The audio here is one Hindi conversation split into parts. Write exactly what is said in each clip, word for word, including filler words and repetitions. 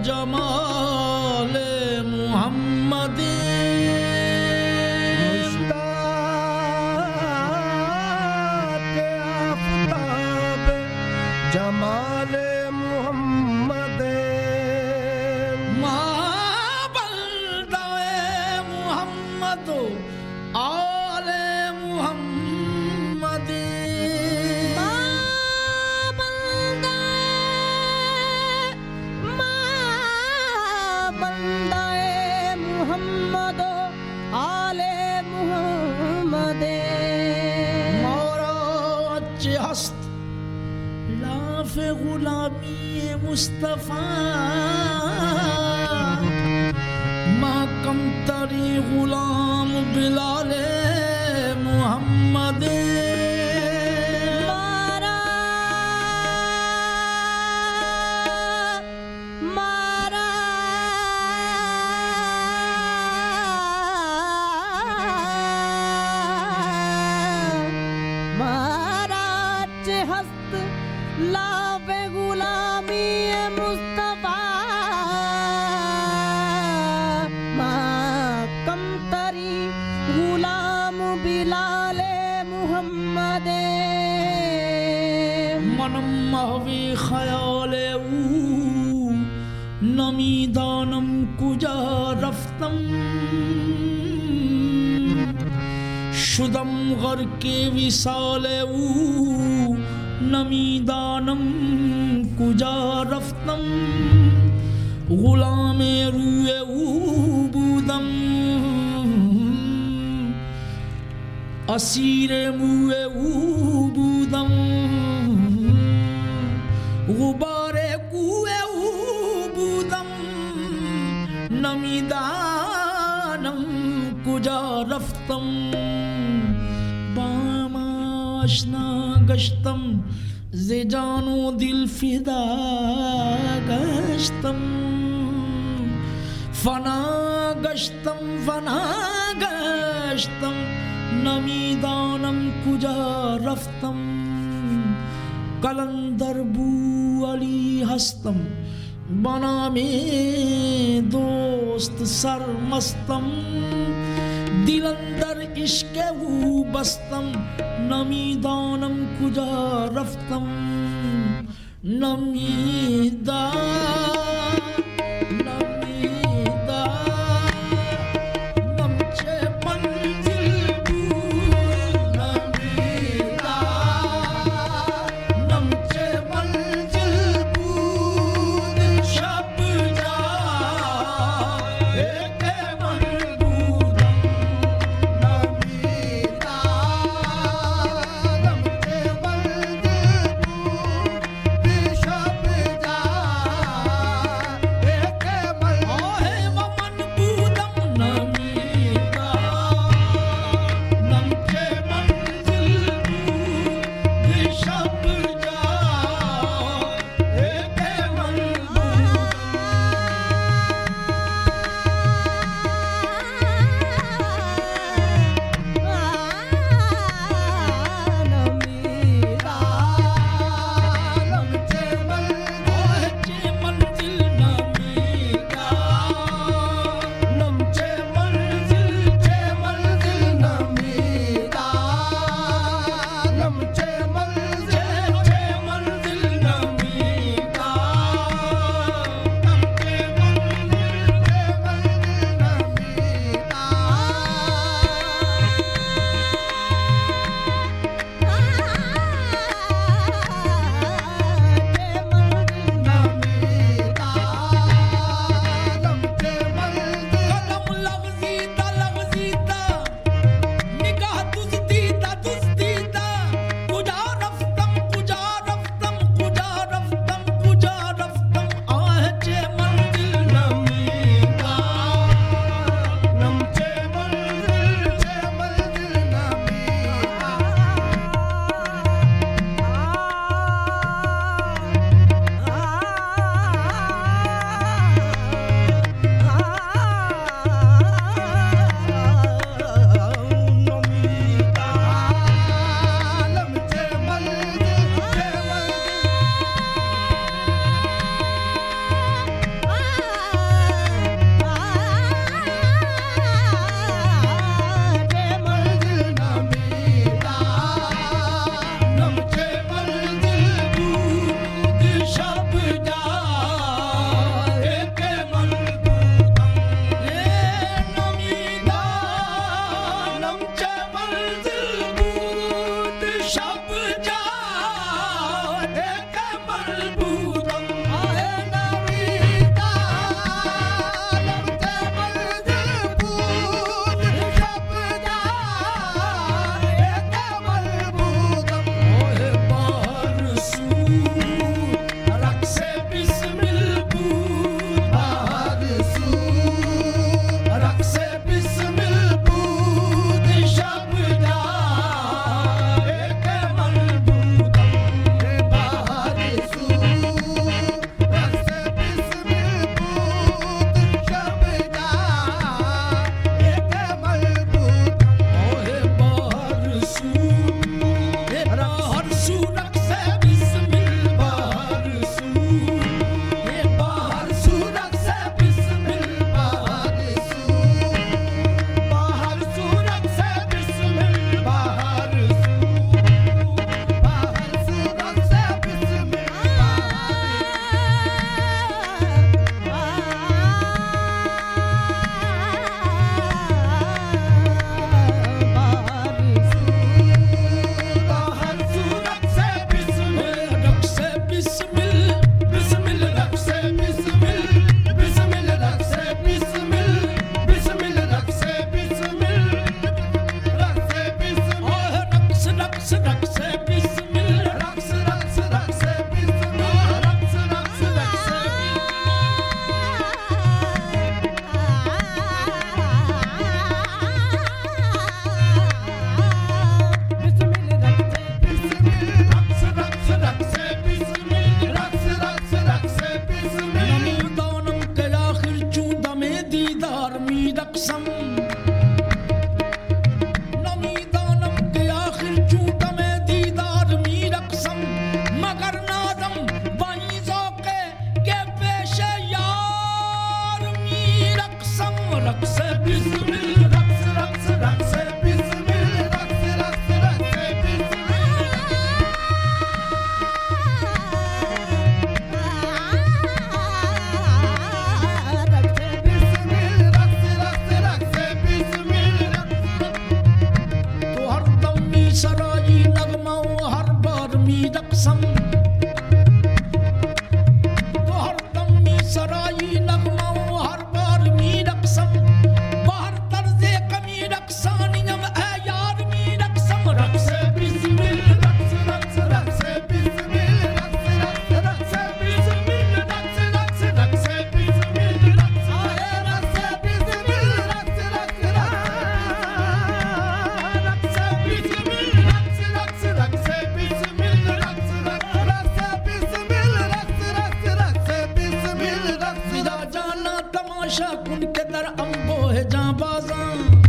जमाल मोहम्मद जमाल मोहम्मद माबंदाए मोहम्मद आले मोहम्मद माबंदाए मोहम्मद आले मोहम्मद मोराच हस्त गुलामी मुस्तफा माँ कम तरी गुलाम बिलाले मोहम्मद मारा मारा मारा हस्त लावे गुलामी मुस्तफा माँ कम तरी गुलाम बिलाले मोहम्मद मनम महवी ख्याले ऊ नमी दानम कुजा रफ्तम शुदम गर के विसाले ऊ नमीदानम कुजा रफ्तम गुलामे रुए ऊबूदम असीरे मुए ऊबूदम गुबारे कुए ऊबूदम नमीदानम कुजा रफ्तम बामाशना गश्तम ज़ेजानो दिल फिदा गश्तम फना गश्तम फना गश्तम नमीदानम कुजा रफ्तम कलंदर बू अली हस्तम बना में दोस्त सरमस्तम दिलंदर इश्क वो बस्तम नमीदानम कुजा रफ्तम नमीदा नमीदा नमचे मंजिल दूर नमीदा नमचे मंजिल दूर शब जा एक दीदार मी रक्सम नमी दानम के आखिर चूट में दीदार मी रक्सम मगर नादम बाई ज़ौक़े के पेशे यार मी रक्सम रक्स बिस्मिल रक्स रक्स रक्स बिस्मिल रक्स रक्स रक्स बिस्मिल तो हर दम मी सराई नगमा हर बार मी रक्सम तो हर दम मी सराई नगमा हर बार मी रक्सम बाहर तर्ज़े कमी रक्सानियम है यार मी रक्सम रक्स बिस्मिल रक्स रक्स रक्स बिस्मिल रक्स रक्स रक्स बिस्मिल रक्स रक्स रक्स बिस्मिल रक्स आए रक्स बिस्मिल रक्स रक्स रक्स बिस्मिल रक्स रक्स रक्स बिस्मिल रक्स रक्स रक्स बिस्मिल रक्स रक्स रक्स बिस्मिल रक्स विदा जाना तमाशा कुन के दर अम्बो है जांबाज़ा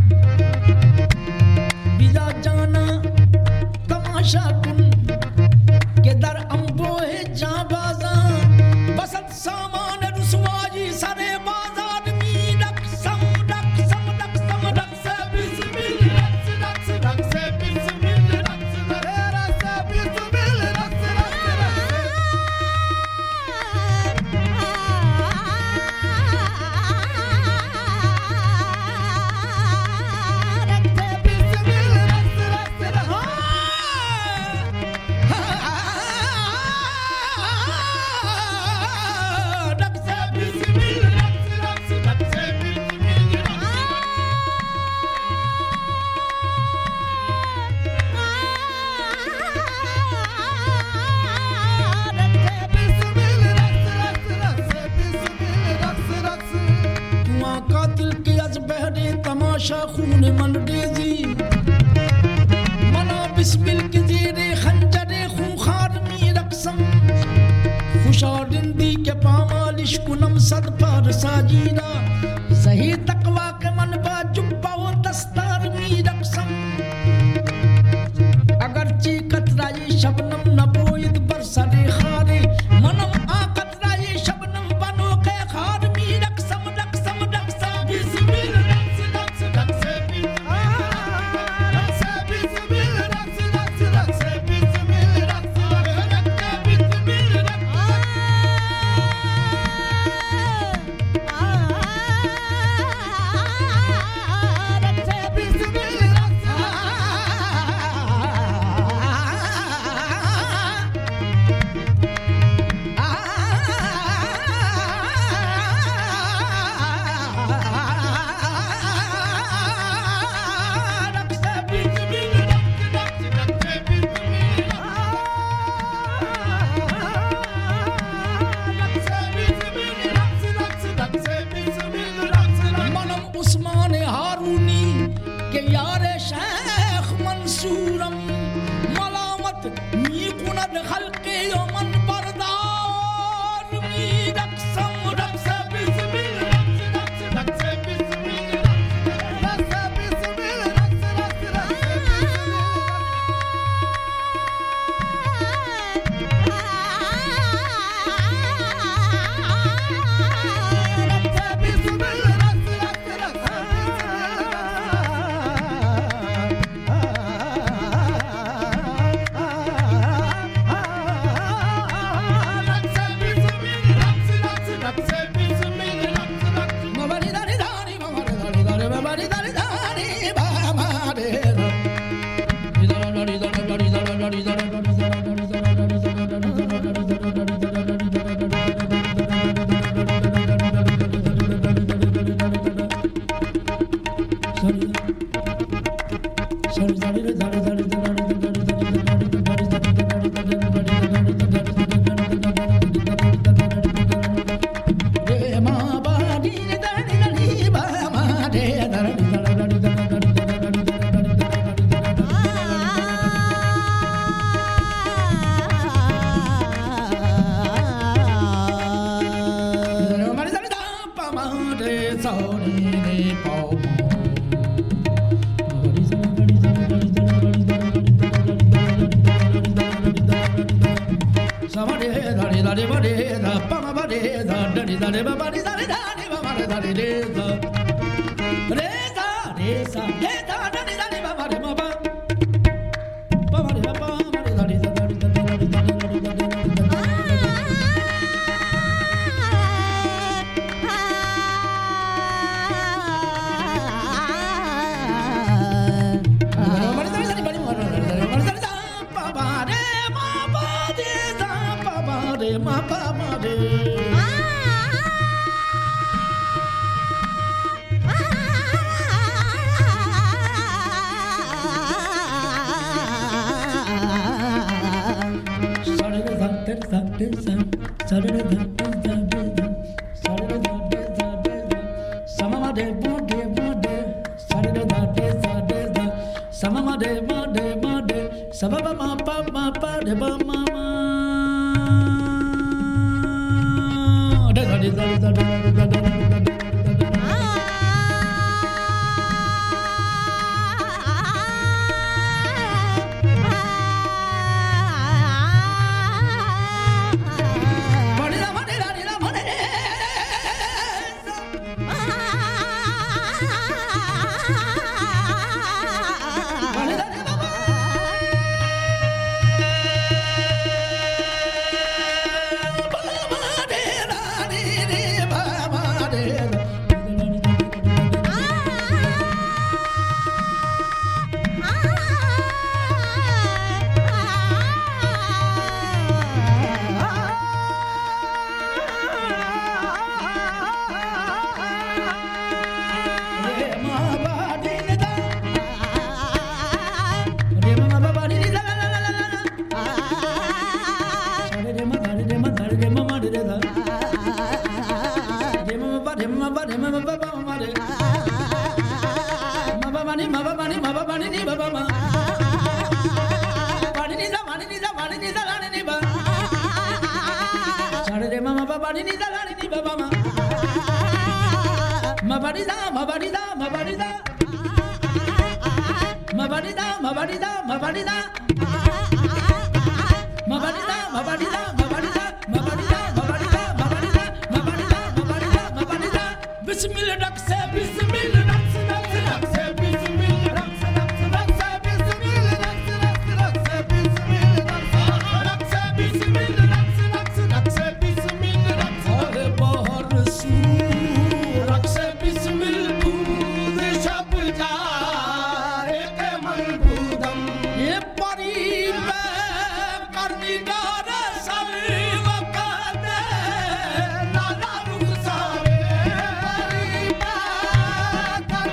विदा जाना तमाशा कुन के दर अम्बो है जांबाज़ा बसत सामान रुसवाई सरे बाजार मी रक्सम रक्सम रक्सम रक्स बिस्मिल रक्स रक्स रक्स बिस्मिल रक्स रक्स बिस्मिल रक्स रक्स तुआ कातिल के अज बहरे तमाशा खून मन रेजी मना बिस्मिल के जेरे खंजरे खूंखार मी रक्सम खुशारिंदी के पामालिश कुनम सद पार साजीरा सही तकवा के मन बा जुब्बा व दस्तार मी रक्सम अगर ची कतराई शबनम नबोइद बरसरे खारे मनम आ कतराई शबनम बनो के खार मी रक्सम रक्सम रक्सम बिस्मिल रक्स रक्स रक्स रक्स बिस्मिल रक्स रक्स रक्स बिस्मिल रक्स रक्स बिस्मिल रक्स मनम उस्मान हारूनी के यारे शेख मंसूरम मलामत मी कुनद खल्के यमन बरदार मी रक्सम रक्स Bismil रक्स रक्स रक्स Bismil रक्स रक्स Bismil रक्स रक्स रक्स Ah ni ni pa ma Samare dare dare bare da pa ma bare da dare dare ba bare dare dare ba bare dare re da re da re sa re da dare dare ba bare ma ba pa bare ba pa bare dare da dare da dare da dare da ma pa ma de sare da da da da sare da da da da sare da da da da sama ma de ma de ma de sare da da da da sama ma de ma de ma de sama ba ma pa ma pa de ba ma ma da da da da da da da Karni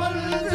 मंजिल